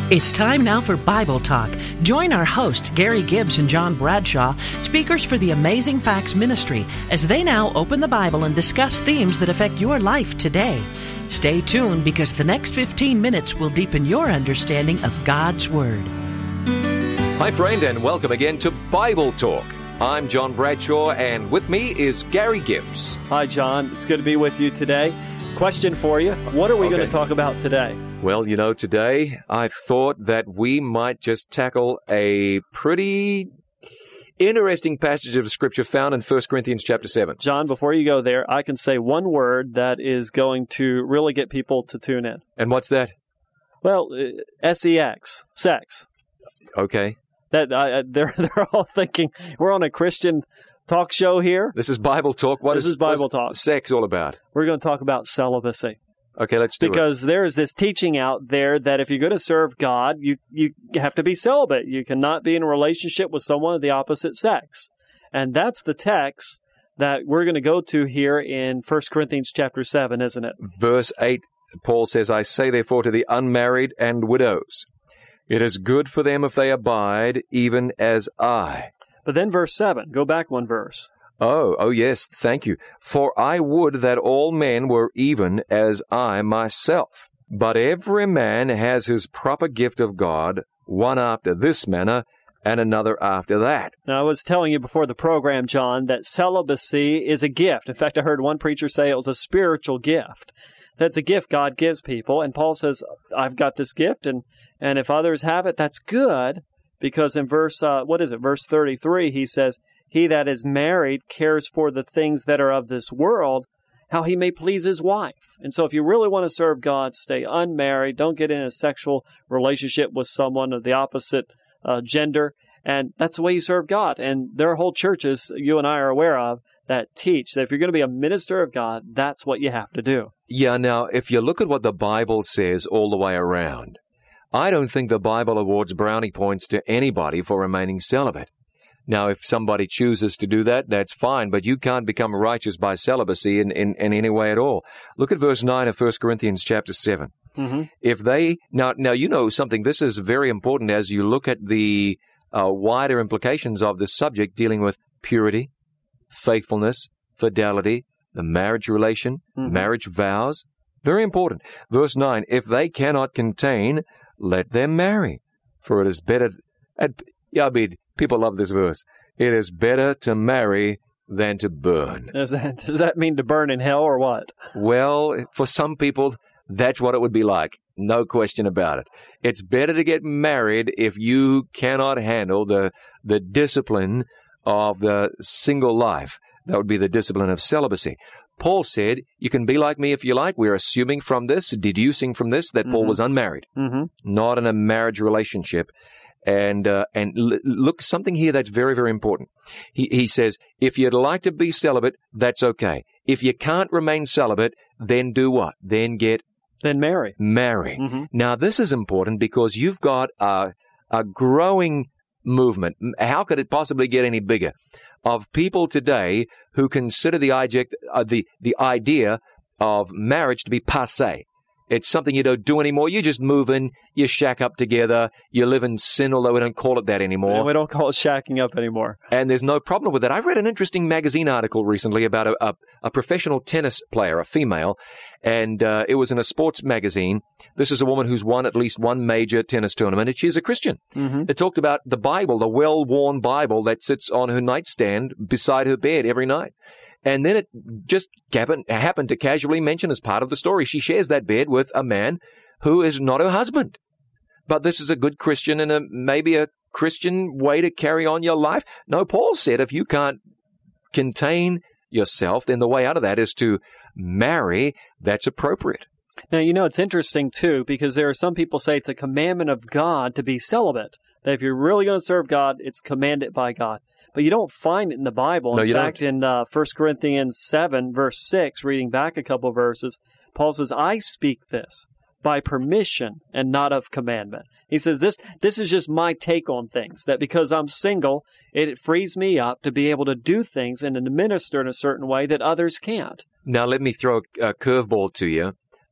It's time now for Bible Talk. Join our hosts, Gary Gibbs and John Bradshaw, speakers for the Amazing Facts Ministry, as they now open the Bible and discuss themes that affect your life today. Stay tuned because the next 15 minutes will deepen your understanding of God's Word. Hi, friend, and welcome again to Bible Talk. I'm John Bradshaw, and with me is Gary Gibbs. Hi, John. It's good to be with you today. Question for you. What are we going to talk about today? Well, today I thought that we might just tackle a pretty interesting passage of Scripture found in 1 Corinthians chapter 7. John, before you go there, I can say one word that is going to really get people to tune in. And what's that? Well, sex. Sex. Okay. They're all thinking, we're on a Christian talk show here. This is Bible Talk. This is Bible Talk. Sex all about? We're going to talk about celibacy. Okay, let's do it. Because there is this teaching out there that if you're going to serve God, you have to be celibate. You cannot be in a relationship with someone of the opposite sex. And that's the text that we're going to go to here in 1 Corinthians chapter 7, isn't it? Verse 8, Paul says, I say therefore to the unmarried and widows, it is good for them if they abide, even as I. But then verse 7, go back one verse. Oh, yes, thank you. For I would that all men were even as I myself. But every man has his proper gift of God, one after this manner, and another after that. Now, I was telling you before the program, John, that celibacy is a gift. In fact, I heard one preacher say it was a spiritual gift. That's a gift God gives people. And Paul says, I've got this gift, and if others have it, that's good. Because in verse 33, he says, he that is married cares for the things that are of this world, how he may please his wife. And so if you really want to serve God, stay unmarried. Don't get in a sexual relationship with someone of the opposite gender. And that's the way you serve God. And there are whole churches you and I are aware of that teach that if you're going to be a minister of God, that's what you have to do. Yeah, now, if you look at what the Bible says all the way around, I don't think the Bible awards brownie points to anybody for remaining celibate. Now, if somebody chooses to do that, that's fine, but you can't become righteous by celibacy in any way at all. Look at verse 9 of 1 Corinthians chapter 7. Mm-hmm. If they, now you know something, this is very important as you look at the wider implications of this subject dealing with purity, faithfulness, fidelity, the marriage relation, marriage vows. Very important. Verse 9, if they cannot contain, let them marry, for it is better, people love this verse. It is better to marry than to burn. Does that mean to burn in hell or what? Well, for some people, that's what it would be like. No question about it. It's better to get married if you cannot handle the discipline of the single life. That would be the discipline of celibacy. Paul said, you can be like me if you like. We're assuming from this, deducing from this, that Paul was unmarried, not in a marriage relationship. And look, something here that's very, very important. He says, if you'd like to be celibate, that's okay. If you can't remain celibate, then do what? Then marry. Marry. Now, this is important because you've got a growing movement. How could it possibly get any bigger? Of people today who consider the idea of marriage to be passé. It's something you don't do anymore. You just move in, you shack up together, you live in sin, although we don't call it that anymore. Yeah, we don't call it shacking up anymore. And there's no problem with that. I read an interesting magazine article recently about a professional tennis player, a female, and it was in a sports magazine. This is a woman who's won at least one major tennis tournament, and she's a Christian. It talked about the Bible, the well-worn Bible that sits on her nightstand beside her bed every night. And then it just happened to casually mention as part of the story, she shares that bed with a man who is not her husband. But this is a good Christian and maybe a Christian way to carry on your life. No, Paul said if you can't contain yourself, then the way out of that is to marry. That's appropriate. Now, it's interesting, too, because there are some people say it's a commandment of God to be celibate. That if you're really going to serve God, it's commanded by God. But you don't find it in the Bible. No, in fact, in 1 Corinthians 7, verse 6, reading back a couple of verses, Paul says, I speak this by permission and not of commandment. He says, this is just my take on things, that because I'm single, it frees me up to be able to do things and to minister in a certain way that others can't. Now, let me throw a curveball to you.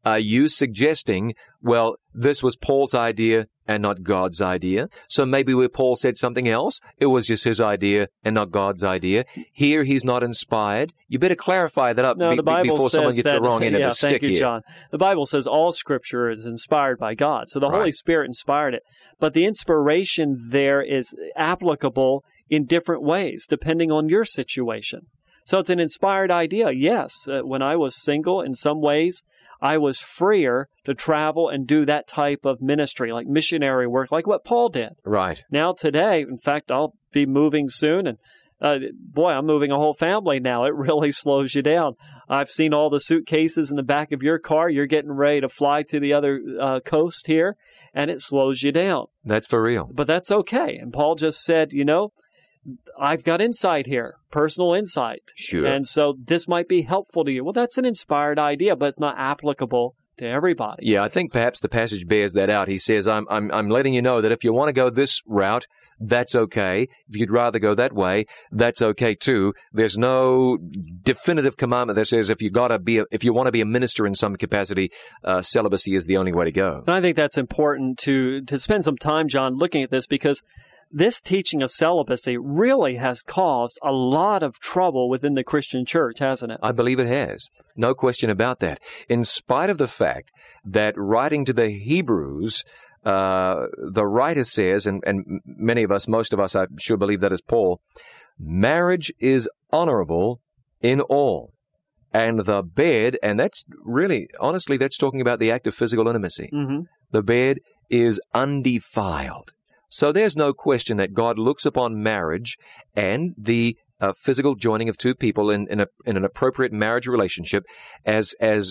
Are you suggesting, well, this was Paul's idea and not God's idea? So maybe where Paul said something else, it was just his idea and not God's idea. Here, he's not inspired. You better clarify that up before someone gets the wrong end of the stick here. Thank you, here. John. The Bible says all Scripture is inspired by God. So the Holy Spirit inspired it. But the inspiration there is applicable in different ways, depending on your situation. So it's an inspired idea. Yes, when I was single, in some ways, I was freer to travel and do that type of ministry, like missionary work, like what Paul did. Right. Now today, in fact, I'll be moving soon, and I'm moving a whole family now. It really slows you down. I've seen all the suitcases in the back of your car. You're getting ready to fly to the other coast here, and it slows you down. That's for real. But that's okay. And Paul just said, I've got insight here, personal insight. Sure. And so this might be helpful to you. Well, that's an inspired idea, but it's not applicable to everybody. Yeah, I think perhaps the passage bears that out. He says, I'm letting you know that if you want to go this route, that's okay. If you'd rather go that way, that's okay too. There's no definitive commandment that says if you want to be a minister in some capacity, celibacy is the only way to go. And I think that's important to spend some time, John, looking at this, because this teaching of celibacy really has caused a lot of trouble within the Christian church, hasn't it? I believe it has. No question about that. In spite of the fact that writing to the Hebrews, the writer says, and many of us, most of us, I sure believe that is Paul, marriage is honorable in all. And the bed, and that's really, honestly, that's talking about the act of physical intimacy. Mm-hmm. The bed is undefiled. So there's no question that God looks upon marriage and the physical joining of two people in an appropriate marriage relationship as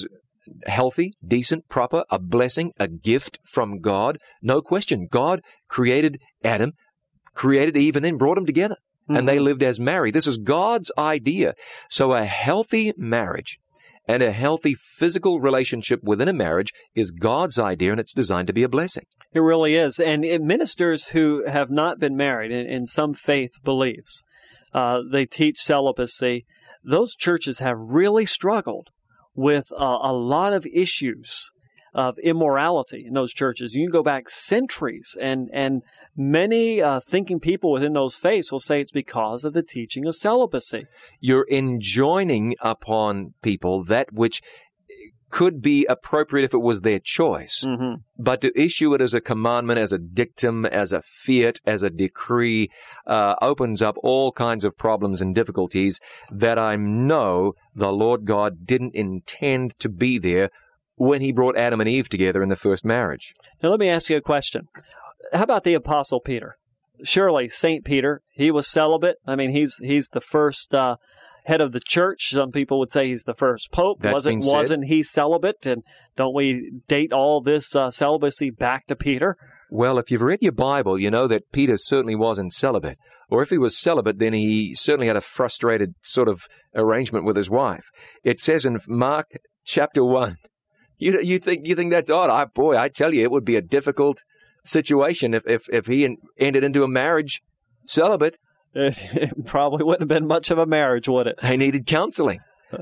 healthy, decent, proper, a blessing, a gift from God. No question. God created Adam, created Eve, and then brought them together. Mm-hmm. And they lived as married. This is God's idea. So a healthy marriage and a healthy physical relationship within a marriage is God's idea, and it's designed to be a blessing. It really is. And ministers who have not been married in some faith beliefs, they teach celibacy. Those churches have really struggled with a lot of issues of immorality in those churches. You can go back centuries, and many thinking people within those faiths will say it's because of the teaching of celibacy. You're enjoining upon people that which could be appropriate if it was their choice. Mm-hmm. But to issue it as a commandment, as a dictum, as a fiat, as a decree, opens up all kinds of problems and difficulties that I know the Lord God didn't intend to be there when He brought Adam and Eve together in the first marriage. Now let me ask you a question. How about the Apostle Peter? Surely St. Peter, he was celibate. I mean, he's the first head of the church. Some people would say he's the first pope. Wasn't he celibate? And don't we date all this celibacy back to Peter? Well, if you've read your Bible, you know that Peter certainly wasn't celibate. Or if he was celibate, then he certainly had a frustrated sort of arrangement with his wife. It says in Mark chapter 1, you think that's odd? I tell you, it would be a difficult situation if he entered into a marriage celibate. It probably wouldn't have been much of a marriage, would it? They needed counseling.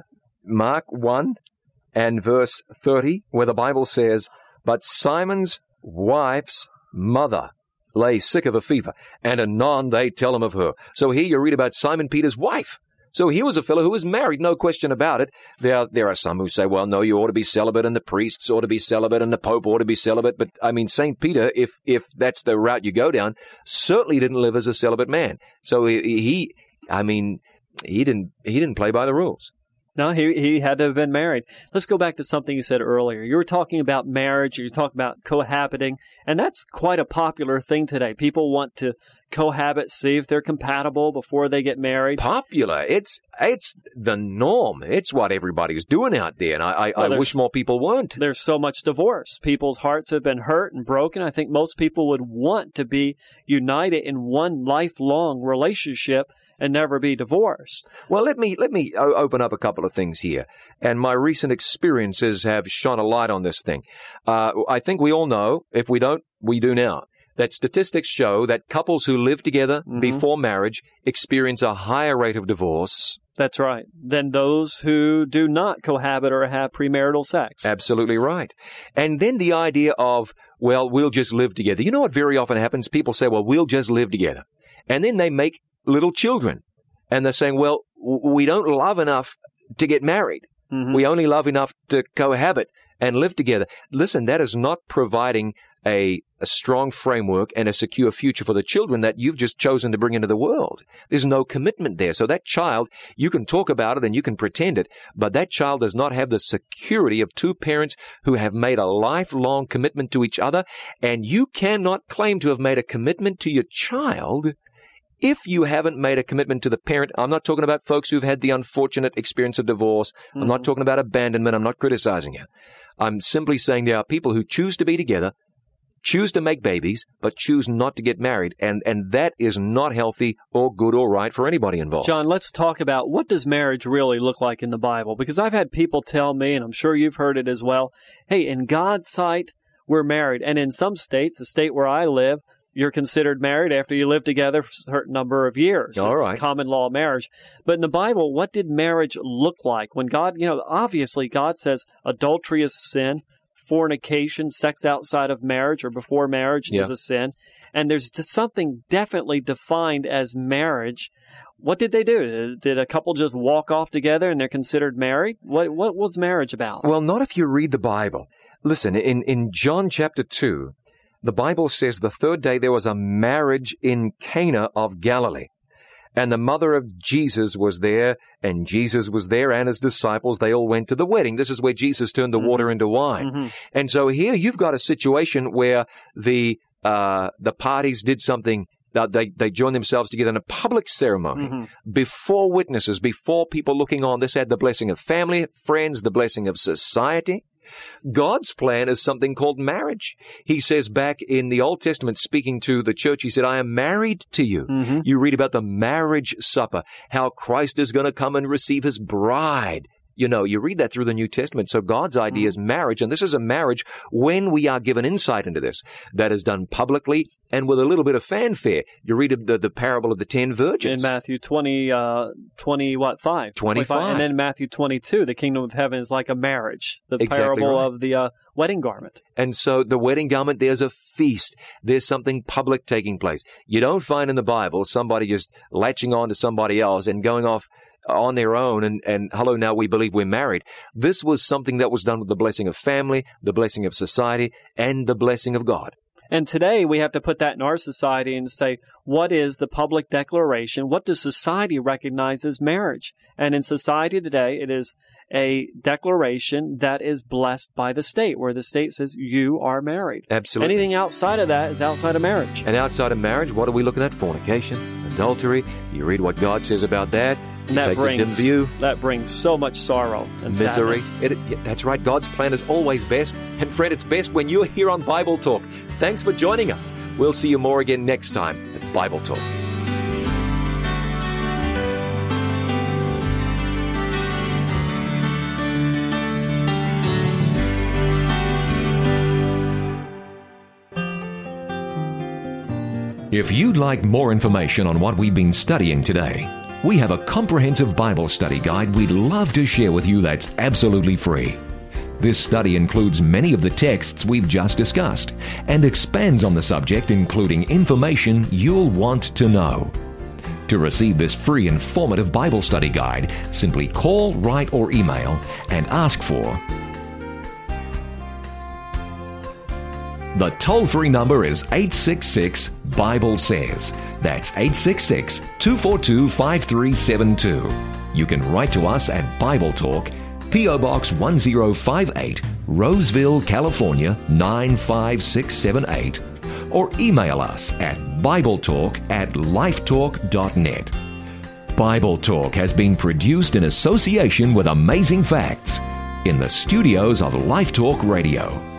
Mark 1 and verse 30, where the Bible says, "But Simon's wife's mother lay sick of a fever, and anon they tell him of her." So here you read about Simon Peter's wife. So he was a fellow who was married, no question about it. There are some who say, well, no, you ought to be celibate, and the priests ought to be celibate, and the Pope ought to be celibate. But, I mean, St. Peter, if that's the route you go down, certainly didn't live as a celibate man. So he didn't play by the rules. No, he had to have been married. Let's go back to something you said earlier. You were talking about marriage, you were talking about cohabiting, and that's quite a popular thing today. People want to cohabit, see if they're compatible before they get married. Popular. It's the norm. It's what everybody's doing out there, and I wish more people weren't. There's so much divorce. People's hearts have been hurt and broken. I think most people would want to be united in one lifelong relationship and never be divorced. Well, let me open up a couple of things here. And my recent experiences have shone a light on this thing. I think we all know, if we don't, we do now, that statistics show that couples who live together Mm-hmm. before marriage experience a higher rate of divorce. That's right. Than those who do not cohabit or have premarital sex. Absolutely right. And then the idea of, well, we'll just live together. You know what very often happens? People say, well, we'll just live together. And then they make little children. And they're saying, well, we don't love enough to get married. Mm-hmm. We only love enough to cohabit and live together. Listen, that is not providing a strong framework and a secure future for the children that you've just chosen to bring into the world. There's no commitment there. So that child, you can talk about it and you can pretend it, but that child does not have the security of two parents who have made a lifelong commitment to each other, and you cannot claim to have made a commitment to your child if you haven't made a commitment to the parent. I'm not talking about folks who've had the unfortunate experience of divorce. I'm not talking about abandonment. I'm not criticizing you. I'm simply saying there are people who choose to be together, choose to make babies, but choose not to get married. And that is not healthy or good or right for anybody involved. John, let's talk about what does marriage really look like in the Bible? Because I've had people tell me, and I'm sure you've heard it as well, hey, in God's sight, we're married. And in some states, the state where I live, you're considered married after you live together for a certain number of years. All right. It's common law marriage. But in the Bible, what did marriage look like? When God, obviously God says adultery is sin, fornication, sex outside of marriage or before marriage is a sin. And there's something definitely defined as marriage. What did they do? Did a couple just walk off together and they're considered married? What was marriage about? Well, not if you read the Bible. Listen, in John chapter 2, the Bible says the third day there was a marriage in Cana of Galilee. And the mother of Jesus was there, and Jesus was there, and his disciples, they all went to the wedding. This is where Jesus turned the water into wine. Mm-hmm. And so here you've got a situation where the parties did something. They joined themselves together in a public ceremony before witnesses, before people looking on. This had the blessing of family, friends, the blessing of society. God's plan is something called marriage. He says back in the Old Testament, speaking to the church, he said, I am married to you. Mm-hmm. You read about the marriage supper, how Christ is going to come and receive his bride. You read that through the New Testament. So God's idea is marriage, and this is a marriage when we are given insight into this. That is done publicly and with a little bit of fanfare. You read the parable of the 10 virgins. In Matthew 5? 25. And then Matthew 22, the kingdom of heaven is like a marriage. The Exactly parable right. of the wedding garment. And so the wedding garment, there's a feast. There's something public taking place. You don't find in the Bible somebody just latching on to somebody else and going off on their own and hello, now we believe we're married. This was something that was done with the blessing of family, the blessing of society, and the blessing of God. And today we have to put that in our society and say, what is the public declaration? What does society recognize as marriage? And in society today, it is a declaration that is blessed by the state, where the state says you are married. Absolutely. Anything outside of that is outside of marriage. And outside of marriage, what are we looking at? Fornication, adultery. You read what God says about that. And that takes a dim view. That brings so much sorrow and Misery. sadness. That's right. God's plan is always best. And friend, it's best when you're here on Bible Talk. Thanks for joining us. We'll see you more again next time at Bible Talk. If you'd like more information on what we've been studying today, we have a comprehensive Bible study guide we'd love to share with you that's absolutely free. This study includes many of the texts we've just discussed and expands on the subject, including information you'll want to know. To receive this free informative Bible study guide, simply call, write, or email and ask for. The toll-free number is 866-BIBLE-SAYS. That's 866-242-5372. You can write to us at Bible Talk, P.O. Box 1058, Roseville, California 95678, or email us at BibleTalk@lifetalk.net. Bible Talk has been produced in association with Amazing Facts in the studios of Life Talk Radio.